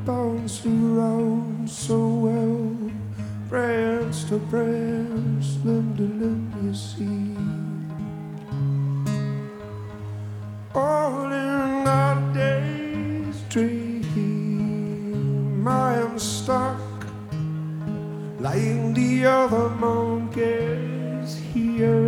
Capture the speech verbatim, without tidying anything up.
bounce around so well. Branch to branch, limb to limb, you see. All in our day's dream, I am stuck, like the other monkeys here